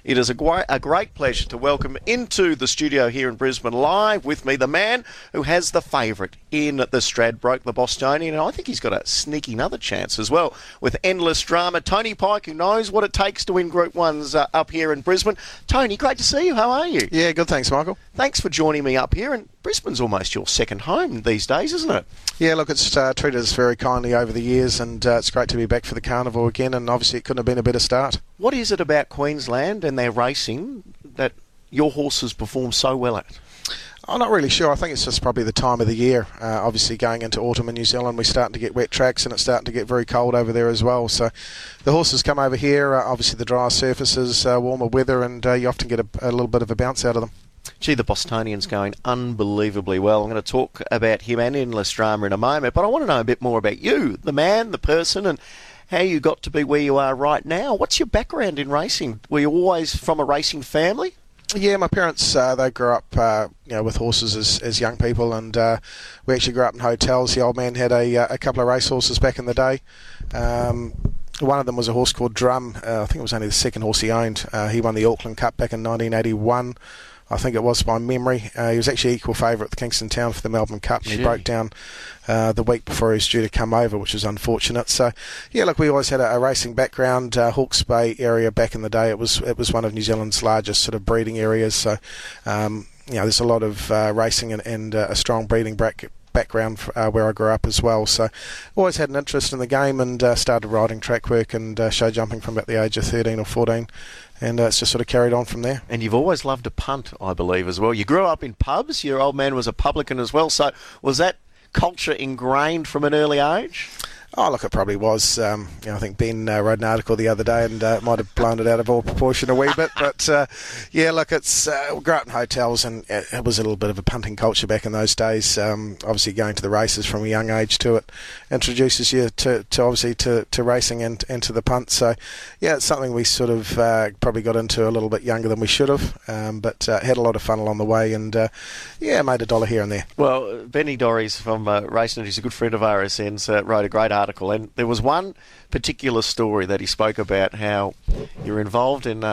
It is a great pleasure to welcome into the studio here in Brisbane live with me the man who has the favourite in the Stradbroke, the Bostonian, and I think he's got a sneaky another chance as well with Endless Drama. Tony Pike, who knows what it takes to win Group 1s up here in Brisbane. Tony, great to see you. How are you? Yeah, good, thanks, Michael. Thanks for joining me up here, and Brisbane's almost your second home these days, isn't it? Yeah, look, it's treated us very kindly over the years, and it's great to be back for the carnival again, and obviously it couldn't have been a better start. What is it about Queensland and their racing that your horses perform so well at? I'm not really sure. I think it's just probably the time of the year. Obviously going into autumn in New Zealand, we're starting to get wet tracks and it's starting to get very cold over there as well. So the horses come over here, obviously the drier surfaces, warmer weather, and you often get a little bit of a bounce out of them. Gee, the Bostonian's going unbelievably well. I'm going to talk about him and Endless Drama in a moment, but I want to know a bit more about you, the man, the person, and how you got to be where you are right now. What's your background in racing? Were you always from a racing family? Yeah, my parents, they grew up with horses as young people, and we actually grew up in hotels. The old man had a couple of race horses back in the day. One of them was a horse called Drum. I think it was only the second horse he owned. He won the Auckland Cup back in 1981. I think it was by memory. He was actually equal favourite at the Kingston Town for the Melbourne Cup, and he broke down the week before he was due to come over, which was unfortunate. So, yeah, look, we always had a racing background. Hawke's Bay area back in the day, it was one of New Zealand's largest sort of breeding areas. So, there's a lot of racing and a strong breeding background where I grew up as well. So, always had an interest in the game and started riding track work and show jumping from about the age of 13 or 14. And it's just sort of carried on from there. And you've always loved to punt, I believe, as well. You grew up in pubs. Your old man was a publican as well. So was that culture ingrained from an early age? Oh, look, it probably was. I think Ben wrote an article the other day and might have blown it out of all proportion a wee bit. But, yeah, look, it's we grew up in hotels, and it was a little bit of a punting culture back in those days. Obviously, going to the races from a young age to it introduces you to racing and to the punt. So, yeah, it's something we sort of probably got into a little bit younger than we should have, but had a lot of fun along the way and, made a dollar here and there. Well, Benny Dorries from Racing, he's a good friend of RSN's, wrote a great article, and there was one particular story that he spoke about how you're involved in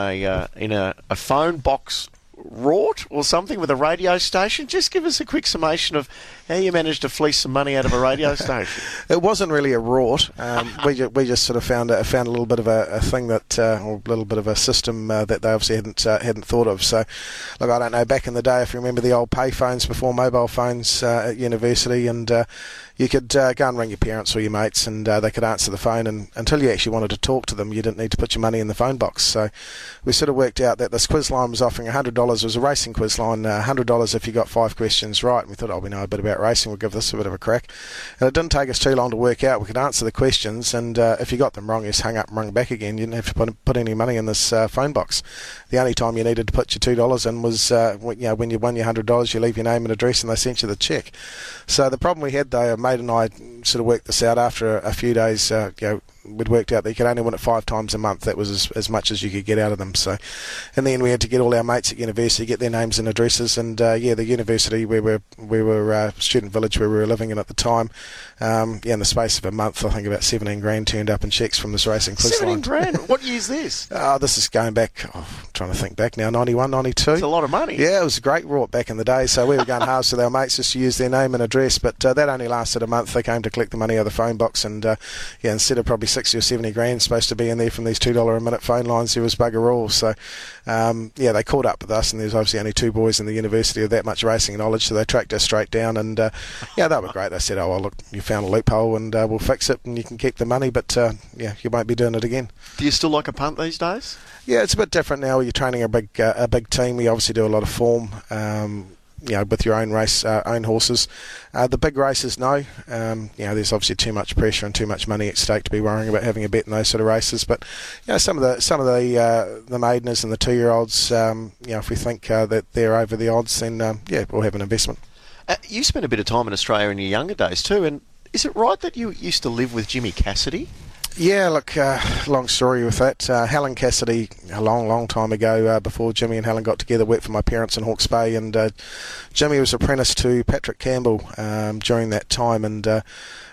a phone box rort or something with a radio station. Just give us a quick summation of how you managed to fleece some money out of a radio station. It wasn't really a rort. We just sort of found a little bit of a thing that, or a little bit of a system that they obviously hadn't thought of. So, look, I don't know. Back in the day, if you remember the old pay phones before mobile phones at university, and you could go and ring your parents or your mates, and they could answer the phone. And until you actually wanted to talk to them, you didn't need to put your money in the phone box. So, we sort of worked out that this quiz line was offering $100. It was a racing quiz line, $100 if you got 5 questions right. And we thought, we know a bit about racing, we'll give this a bit of a crack. And it didn't take us too long to work out. We could answer the questions, and if you got them wrong, you just hung up and rung back again. You didn't have to put any money in this phone box. The only time you needed to put your $2 in was when you won your $100, you leave your name and address and they sent you the cheque. So the problem we had, though, a mate and I sort of worked this out after a few days. We'd worked out that you could only win it 5 times a month. That was as much as you could get out of them. So in the end, we had to get all our mates at university, get their names and addresses, and the university where we were student village where we were living in at the time. In the space of a month, I think about 17 grand turned up in cheques from this racing quiz line. 17 grand? What year's this? This is going back, I'm trying to think back now, 91, 92. It's a lot of money. Yeah, it was a great rort back in the day. So we were going halves with our mates just to use their name and address, but that only lasted a month. They came to collect the money out of the phone box, and instead of probably 60 or 70 grand supposed to be in there from these $2 a minute phone lines, there was bugger all. So they caught up with us, and there's obviously only 2 boys in the university with that much racing knowledge, so they tracked us straight down, and they were great. They said, look, you found a loophole, and we'll fix it, and you can keep the money, but you won't be doing it again. Do you still like a punt these days? Yeah, it's a bit different now. You're training a big team. We obviously do a lot of form, with your own race, own horses. The big races, no. There's obviously too much pressure and too much money at stake to be worrying about having a bet in those sort of races. But some of the maideners and the 2-year-olds, if we think that they're over the odds, then we'll have an investment. You spent a bit of time in Australia in your younger days too, and is it right that you used to live with Jimmy Cassidy? Yeah, look, long story with that. Helen Cassidy, a long time ago, before Jimmy and Helen got together, worked for my parents in Hawke's Bay, and Jimmy was apprenticed to Patrick Campbell during that time, and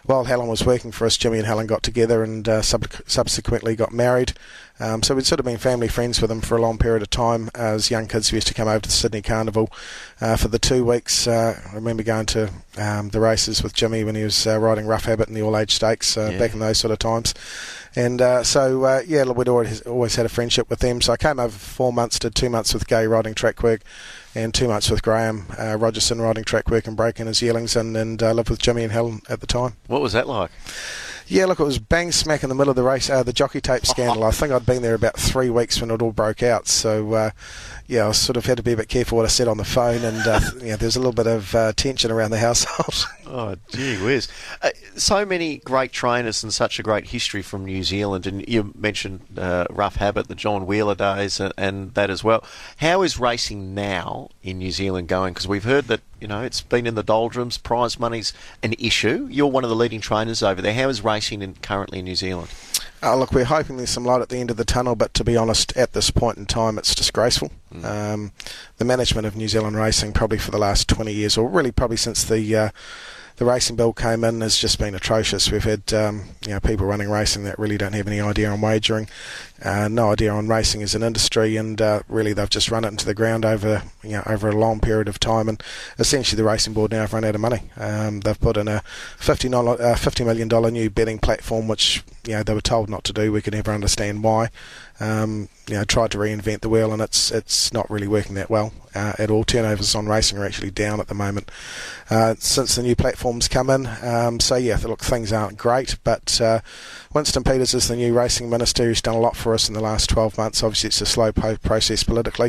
while Helen was working for us, Jimmy and Helen got together and subsequently got married. So we'd sort of been family friends with them for a long period of time. As young kids, we used to come over to the Sydney Carnival for the 2 weeks. I remember going to the races with Jimmy when he was riding Rough Habit in the All-Age Stakes back in those sort of times. And we'd always had a friendship with them. So I came over for 4 months, did 2 months with Gay riding track work, and 2 months with Graham Rogerson riding track work and breaking his yearlings, and lived with Jimmy and Helen at the time. What was that like? Yeah, look, it was bang smack in the middle of the race, the jockey tape scandal. I think I'd been there about 3 weeks when it all broke out. So, I sort of had to be a bit careful what I said on the phone, and there's a little bit of tension around the household. Oh, gee whiz. So many great trainers and such a great history from New Zealand, and you mentioned Rough Habit, the John Wheeler days, and that as well. How is racing now in New Zealand going? Because we've heard that, it's been in the doldrums, prize money's an issue. You're one of the leading trainers over there. How is racing currently in New Zealand? Look, we're hoping there's some light at the end of the tunnel, but to be honest, at this point in time, it's disgraceful. The management of New Zealand racing, probably for the last 20 years, or really probably since the racing bill came in, has just been atrocious. We've had people running racing that really don't have any idea on wagering, no idea on racing as an industry, and really they've just run it into the ground over a long period of time. And essentially, the racing board now have run out of money. They've put in a $50 million new betting platform, which they were told not to do. We could never understand why. Tried to reinvent the wheel, and it's not really working that well at all. Turnovers on racing are actually down at the moment since the new platforms come in. Look, things aren't great, but Winston Peters is the new racing minister. He's done a lot for us in the last 12 months. Obviously, it's a slow process politically.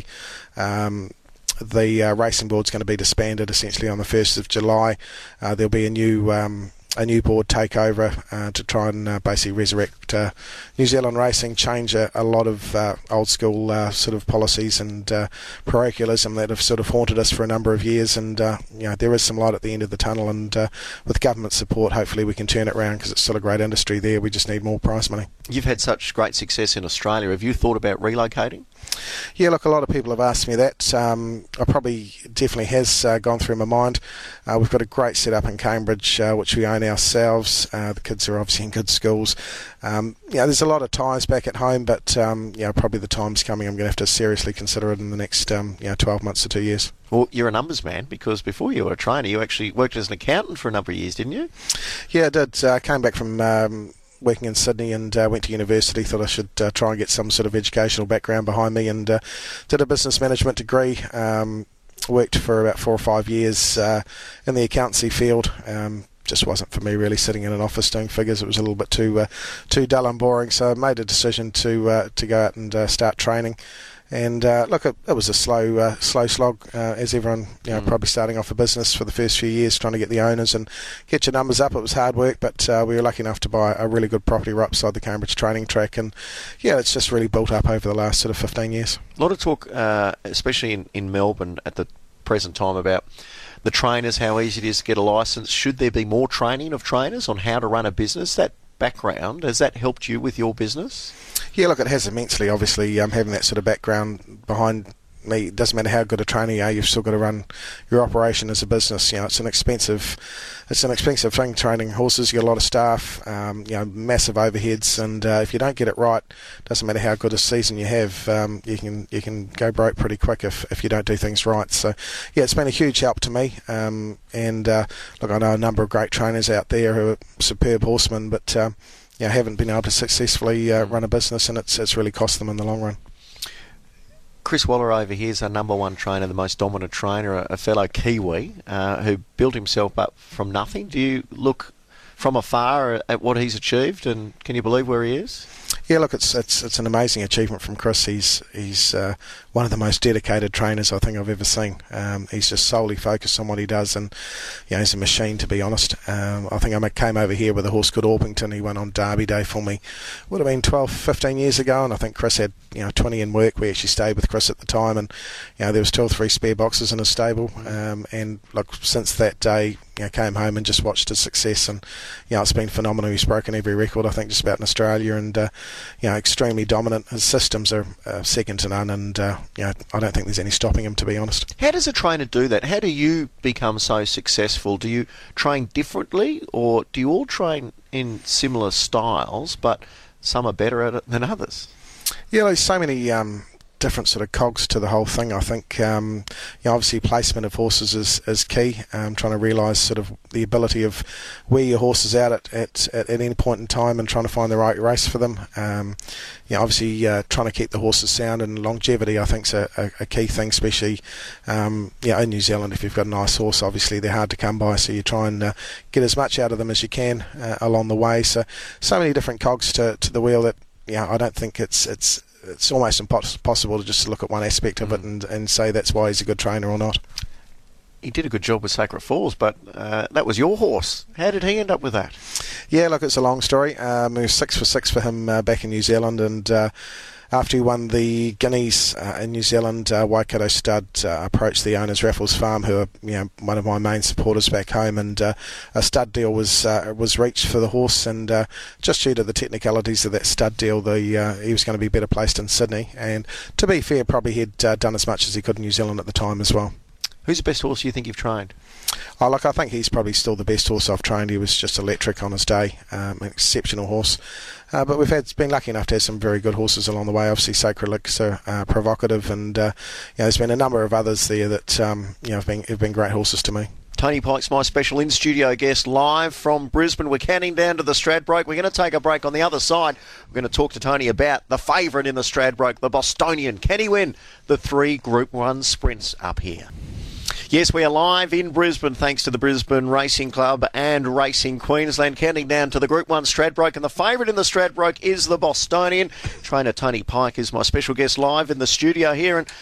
The racing board's going to be disbanded essentially on the 1st of July. There'll be a new board takeover to try and basically resurrect New Zealand racing, change a lot of old school sort of policies and parochialism that have sort of haunted us for a number of years. And there is some light at the end of the tunnel, and with government support, hopefully we can turn it around, because it's still a great industry there. We just need more prize money. You've had such great success in Australia. Have you thought about relocating? Yeah, look, a lot of people have asked me that. I probably definitely has gone through my mind. We've got a great setup in Cambridge, which we own ourselves. The kids are obviously in good schools. There's a lot of ties back at home, but probably the time's coming. I'm going to have to seriously consider it in the next 12 months to 2 years. Well, you're a numbers man, because before you were a trainer, you actually worked as an accountant for a number of years, didn't you? Yeah, I did. I came back from working in Sydney and went to university. Thought I should try and get some sort of educational background behind me, and did a business management degree. Worked for about 4 or 5 years in the accountancy field. Just wasn't for me really, sitting in an office doing figures. It was a little bit too dull and boring, so I made a decision to go out and start training. And look, it was a slow slog, as everyone, probably starting off a business for the first few years, trying to get the owners and get your numbers up. It was hard work, but we were lucky enough to buy a really good property right beside the Cambridge training track, and it's just really built up over the last sort of 15 years. A lot of talk, especially in Melbourne at the present time, about the trainers, how easy it is to get a licence. Should there be more training of trainers on how to run a business? That background, has that helped you with your business? Yeah, look, it has immensely. Obviously, having that sort of background behind me, it doesn't matter how good a trainer you are, you've still got to run your operation as a business. It's an expensive thing, training horses. You got a lot of staff, massive overheads, and if you don't get it right, doesn't matter how good a season you have, you can go broke pretty quick if you don't do things right. So, it's been a huge help to me. Look, I know a number of great trainers out there who are superb horsemen, but haven't been able to successfully run a business, and it's really cost them in the long run. Chris Waller over here is our number one trainer, the most dominant trainer, a fellow Kiwi who built himself up from nothing. Do you look from afar at what he's achieved, and can you believe where he is? Yeah, look, it's an amazing achievement from Chris. He's one of the most dedicated trainers I think I've ever seen. He's just solely focused on what he does, and he's a machine, to be honest. I think I came over here with a horse called Orpington. He went on Derby Day for me, would have been 12, 15 years ago, and I think Chris had 20 in work. We actually stayed with Chris at the time, and there was 2 or 3 spare boxes in his stable. And look, since that day, came home and just watched his success, and it's been phenomenal. He's broken every record, I think, just about in Australia, and extremely dominant. His systems are second to none, and I don't think there's any stopping him, to be honest. How does a trainer do that? How do you become so successful? Do you train differently, or do you all train in similar styles, but some are better at it than others? Yeah, there's so many different sort of cogs to the whole thing. I think obviously placement of horses is key. Trying to realise sort of the ability of where your horse is at any point in time, and trying to find the right race for them. Obviously trying to keep the horses sound, and longevity I think is a key thing, especially in New Zealand. If you've got a nice horse, obviously they're hard to come by, so you try and get as much out of them as you can along the way. So many different cogs to the wheel that I don't think it's almost impossible to just look at one aspect of it and say that's why he's a good trainer or not. He did a good job with Sacred Falls, but that was your horse. How did he end up with that? Yeah, look, it's a long story. It was 6 for 6 for him back in New Zealand, and after he won the Guineas in New Zealand, Waikato Stud approached the owners, Raffles Farm, who are one of my main supporters back home, and a stud deal was reached for the horse, and just due to the technicalities of that stud deal, he was going to be better placed in Sydney, and to be fair, probably he'd done as much as he could in New Zealand at the time as well. Who's the best horse you think you've trained? Oh, look, I think he's probably still the best horse I've trained. He was just electric on his day, an exceptional horse. But we've been lucky enough to have some very good horses along the way. Obviously, Sacred Elixir, Provocative, and there's been a number of others there that have been great horses to me. Tony Pike's my special in-studio guest live from Brisbane. We're counting down to the Stradbroke. We're going to take a break. On the other side, we're going to talk to Tony about the favourite in the Stradbroke, the Bostonian. Can he win the 3 Group 1 sprints up here? Yes, we are live in Brisbane thanks to the Brisbane Racing Club and Racing Queensland. Counting down to the Group 1 Stradbroke, and the favourite in the Stradbroke is the Bostonian. Trainer Tony Pike is my special guest live in the studio here, and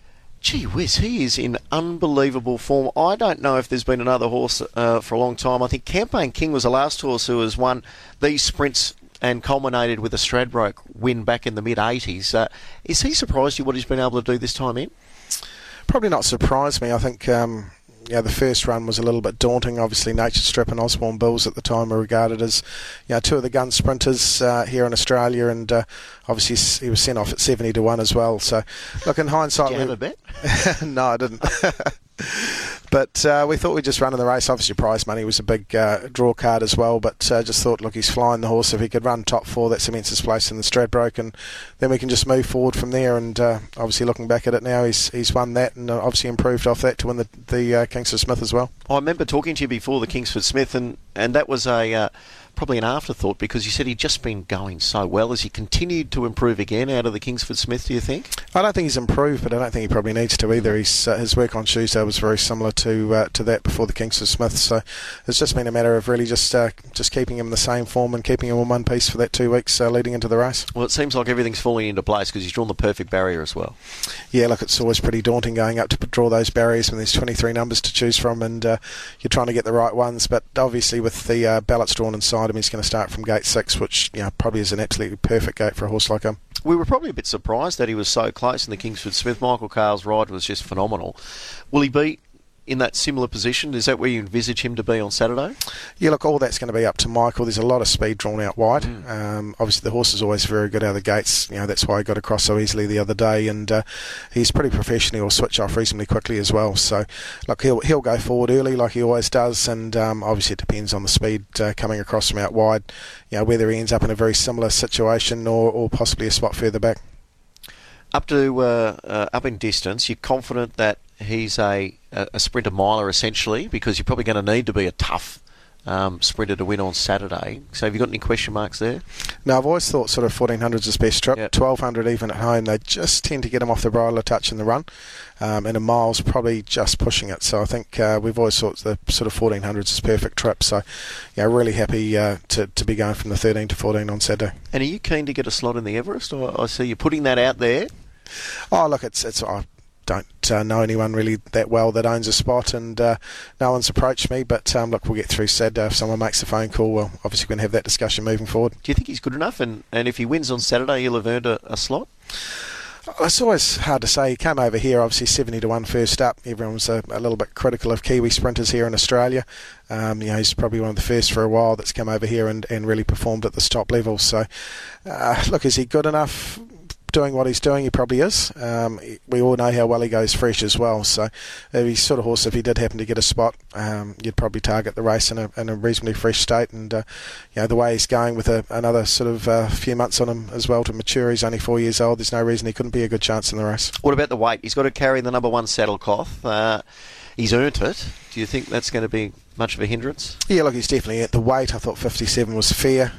gee whiz, he is in unbelievable form. I don't know if there's been another horse for a long time. I think Campaign King was the last horse who has won these sprints and culminated with a Stradbroke win back in the mid-80s. Is he surprised you what he's been able to do this time in? Probably not surprised me. I think the first run was a little bit daunting. Obviously, Nature Strip and Osborne Bills at the time were regarded as two of the gun sprinters here in Australia, and obviously he was sent off at 70 to 1 as well. So, look, in hindsight, did you have a bet? No, I didn't. But we thought we'd just run in the race. Obviously, prize money was a big draw card as well. But just thought, look, he's flying the horse. If he could run top 4, that cements his place in the Stradbroke, and then we can just move forward from there. And obviously, looking back at it now, he's won that, and obviously improved off that to win the Kingsford Smith as well. I remember talking to you before the Kingsford Smith, and that was probably an afterthought, because you said he'd just been going so well. Has he continued to improve again out of the Kingsford Smith, do you think? I don't think he's improved, but I don't think he probably needs to either. His work on Tuesday was very similar to that before the Kingsford Smith, so it's just been a matter of really just keeping him in the same form and keeping him in one piece for that 2 weeks leading into the race. Well, it seems like everything's falling into place, because he's drawn the perfect barrier as well. Yeah, look, it's always pretty daunting going up to draw those barriers when there's 23 numbers to choose from, and you're trying to get the right ones, but obviously with the ballots drawn inside him, he's going to start from gate 6, which probably is an absolutely perfect gate for a horse like him. We were probably a bit surprised that he was so close in the Kingsford Smith. Michael Carl's ride was just phenomenal. Will he be in that similar position? Is that where you envisage him to be on Saturday? Yeah, look, all that's going to be up to Michael. There's a lot of speed drawn out wide. Obviously, the horse is always very good out of the gates. That's why he got across so easily the other day, and he's pretty professional. He'll switch off reasonably quickly as well. So, look, he'll go forward early like he always does, and obviously it depends on the speed coming across from out wide. Whether he ends up in a very similar situation or possibly a spot further back. Up in distance, you're confident that he's a sprinter miler essentially, because you're probably going to need to be a tough sprinter to win on Saturday. So have you got any question marks there? No, I've always thought sort of 1400's his best trip. Yep. 1200 even at home, they just tend to get him off the bridle a touch in the run, and a mile's probably just pushing it. So I think we've always thought the sort of 1400's his perfect trip. So really happy to be going from the 13 to 14 on Saturday. And are you keen to get a slot in the Everest? I see you putting that out there. Oh, look, it's I don't know anyone really that well that owns a spot, and no one's approached me, but look, we'll get through Saturday. If someone makes a phone call, well, obviously we're going to have that discussion moving forward. Do you think he's good enough, and if he wins on Saturday he'll have earned a slot? It's always hard to say. He came over here, obviously 70-1 first up. Everyone was a little bit critical of Kiwi sprinters here in Australia. He's probably one of the first for a while that's come over here and really performed at this top level. So, look, is he good enough? Doing what he's doing, he probably is. We all know how well he goes fresh as well. So he's sort of horse, if he did happen to get a spot, you'd probably target the race in a reasonably fresh state. And the way he's going with another sort of few months on him as well to mature, he's only 4 years old. There's no reason he couldn't be a good chance in the race. What about the weight? He's got to carry the number 1 saddle cloth. He's earned it. Do you think that's going to be much of a hindrance? Yeah, look, he's definitely at the weight. I thought 57 was fair.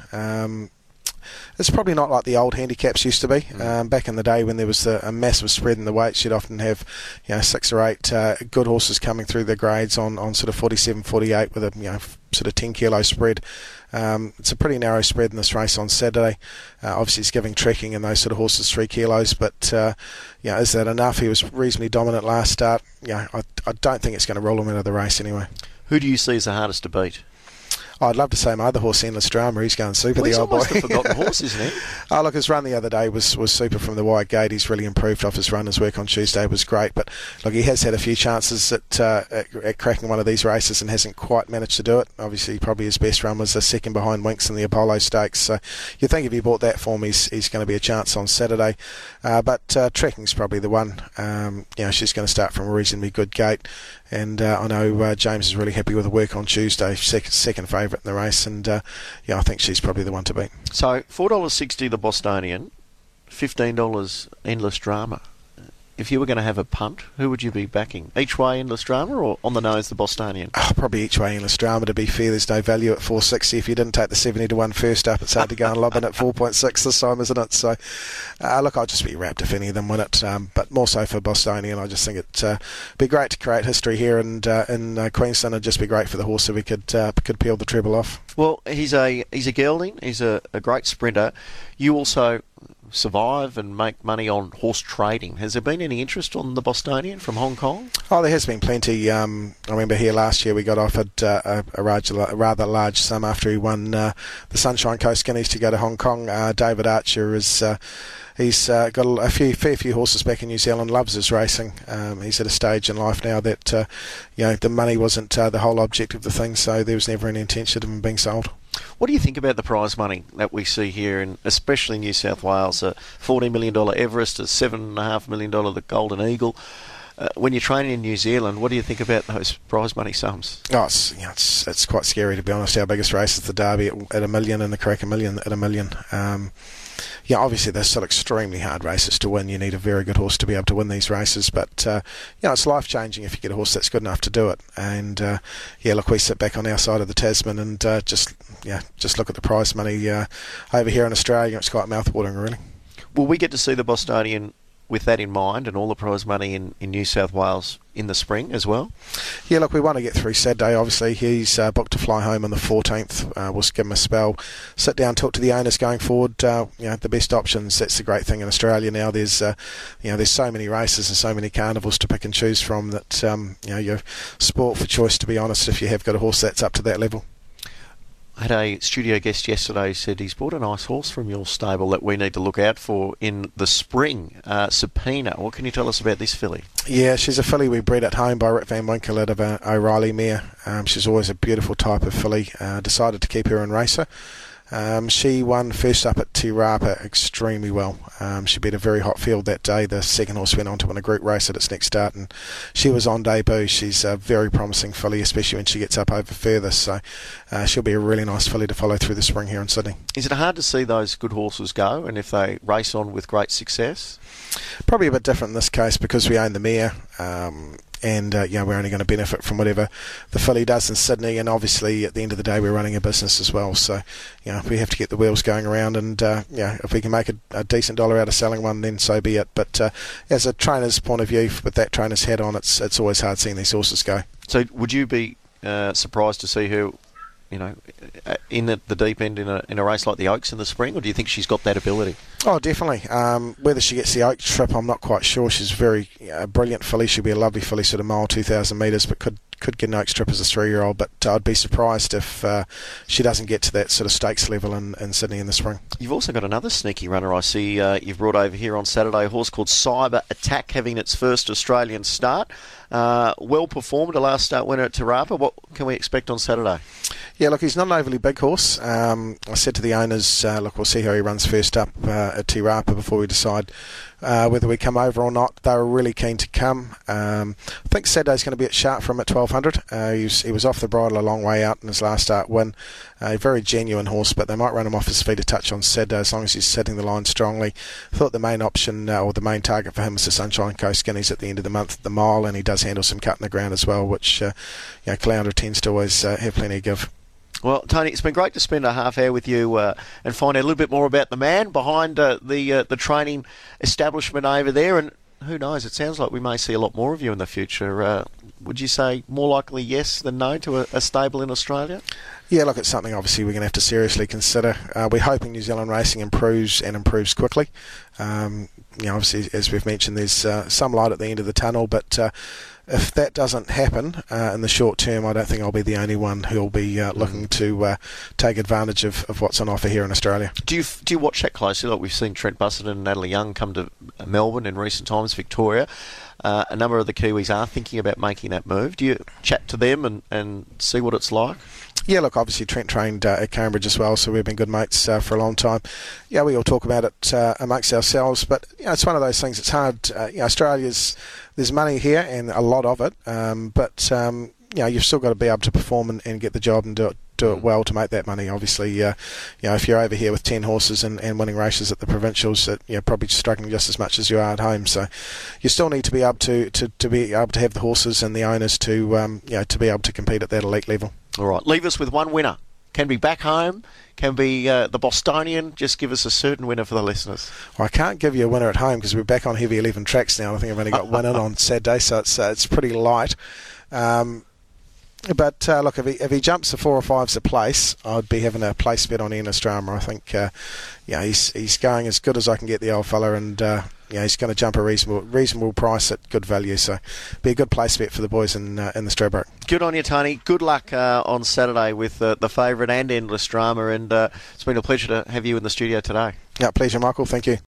It's probably not like the old handicaps used to be. Back in the day when there was a massive spread in the weights, you'd often have 6 or 8 good horses coming through the grades on sort of 47, 48 with a sort of 10 kilo spread. It's a pretty narrow spread in this race on Saturday. Obviously it's giving trekking and those sort of horses 3 kilos, but is that enough? He was reasonably dominant last start. I don't think it's going to roll him out of the race anyway. Who do you see as the hardest to beat? I'd love to say my other horse, Endless Drama. He's going super, the old boy. He's almost a forgotten horse, isn't he? Look, his run the other day was super from the wide gate. He's really improved off his run. His work on Tuesday was great. But, look, he has had a few chances at cracking one of these races and hasn't quite managed to do it. Obviously, probably his best run was a second behind Winks in the Apollo Stakes. So you think if he bought that form, he's going to be a chance on Saturday. But Trekking's probably the one. She's going to start from a reasonably good gate. And I know James is really happy with the work on Tuesday, second favourite in the race, and I think she's probably the one to beat. So $4.60 the Bostonian, $15 Endless Drama. If you were going to have a punt, who would you be backing? Each way Endless Drama or on the nose the Bostonian? Probably each way Endless Drama, to be fair. There's no value at $4.60. If you didn't take the 70-1 first up, it's hard to go and lob in at 4.6 this time, isn't it? So, look, I'll just be wrapped if any of them win it. But more so for Bostonian, I just think it'd be great to create history here and in Queensland. It'd just be great for the horse if we could peel the treble off. Well, he's a gelding. He's a great sprinter. You also survive and make money on horse trading. Has there been any interest on the Bostonian from Hong Kong? There has been plenty. I remember here last year we got offered a rather large sum after he won the Sunshine Coast Guineas to go to Hong Kong. David Archer is... He's got a fair few horses back in New Zealand, loves his racing. He's at a stage in life now that the money wasn't the whole object of the thing, so there was never any intention of him being sold. What do you think about the prize money that we see here, in especially New South Wales? A $14 million Everest, a $7.5 million the Golden Eagle. When you're training in New Zealand, what do you think about those prize money sums? It's quite scary, to be honest. Our biggest race is the Derby at $1 million and the Cracker Million at $1 million. Obviously they're still extremely hard races to win. You need a very good horse to be able to win these races, but it's life-changing if you get a horse that's good enough to do it. And look, we sit back on our side of the Tasman and just look at the prize money over here in Australia. It's quite mouth-watering, really. Will we get to see the Bostonian with that in mind and all the prize money in New South Wales in the spring as well? Yeah, look, we want to get through Saturday. Obviously, he's booked to fly home on the 14th. We'll give him a spell, sit down, talk to the owners going forward. The best options. That's the great thing in Australia now. There's so many races and so many carnivals to pick and choose from that you're sport for choice, to be honest, if you have got a horse that's up to that level. I had a studio guest yesterday who said he's bought a nice horse from your stable that we need to look out for in the spring, Subpoena. What can you tell us about this filly? Yeah, she's a filly we bred at home by Rick Van Winkle out of O'Reilly mare. She's always a beautiful type of filly. Decided to keep her in racer. She won first up at Te Rapa extremely well. She beat a very hot field that day. The second horse went on to win a group race at its next start, and she was on debut. She's a very promising filly, especially when she gets up over further. So she'll be a really nice filly to follow through the spring here in Sydney. Is it hard to see those good horses go, and if they race on with great success? Probably a bit different in this case because we own the mare. And we're only going to benefit from whatever the filly does in Sydney, and obviously at the end of the day we're running a business as well, so we have to get the wheels going around, and if we can make a decent dollar out of selling one, then so be it. But as a trainer's point of view, with that trainer's hat on, it's always hard seeing these horses go. So would you be surprised to see her in the deep end in a race like the Oaks in the spring, or do you think she's got that ability? Oh, definitely. Whether she gets the Oaks trip, I'm not quite sure. She's very brilliant filly. She'll be a lovely filly, sort of mile, 2,000 metres, but could could get an Oaks trip as a 3-year-old, but I'd be surprised if she doesn't get to that sort of stakes level in Sydney in the spring. You've also got another sneaky runner I see you've brought over here on Saturday, a horse called Cyber Attack, having its first Australian start. Well performed, a last start winner at Te Rapa. What can we expect on Saturday? Yeah, look, he's not an overly big horse. I said to the owners, look, we'll see how he runs first up at Te Rapa before we decide whether we come over or not. They were really keen to come. I think Saturday's going to be at sharp for him at 1200. He was off the bridle a long way out in his last start win. A very genuine horse, but they might run him off his feet a touch on Saturday as long as he's setting the line strongly. I thought the main option or the main target for him was the Sunshine Coast Guineas at the end of the month at the mile, and he does handle some cut in the ground as well, which Clounder tends to always have plenty of give. Well, Tony, it's been great to spend a half hour with you and find out a little bit more about the man behind the training establishment over there. And who knows, it sounds like we may see a lot more of you in the future. Would you say more likely yes than no to a stable in Australia? Yeah, look, it's something obviously we're going to have to seriously consider. We're hoping New Zealand racing improves quickly. Obviously, as we've mentioned, there's some light at the end of the tunnel, but if that doesn't happen in the short term, I don't think I'll be the only one who'll be looking to take advantage of what's on offer here in Australia. Do you watch that closely? Like we've seen Trent Busuttin and Natalie Young come to Melbourne in recent times, Victoria. A number of the Kiwis are thinking about making that move. Do you chat to them and see what it's like? Yeah, look, obviously Trent trained at Cambridge as well, so we've been good mates for a long time. Yeah, we all talk about it amongst ourselves, but it's one of those things. It's hard. Australia's there's money here and a lot of it, but you've still got to be able to perform and get the job and do it well to make that money. Obviously, if you're over here with 10 horses and winning races at the provincials, you're probably struggling just as much as you are at home. So you still need to be able to be able to have the horses and the owners to be able to compete at that elite level. All right, leave us with one winner. Can be back home, can be the Bostonian. Just give us a certain winner for the listeners. Well, I can't give you a winner at home because we're back on heavy 11 tracks now. I think I've only got one in on Saturday, so it's pretty light. But look, if he jumps the 4 or 5s a place, I'd be having a place bet on Ian Estrama. I think he's going as good as I can get the old fella, and he's going to jump a reasonable price at good value. So be a good place bet for the boys in the Stradbroke. Good on you, Tony. Good luck on Saturday with the favourite and Endless Drama, and it's been a pleasure to have you in the studio today. Yeah, pleasure, Michael. Thank you.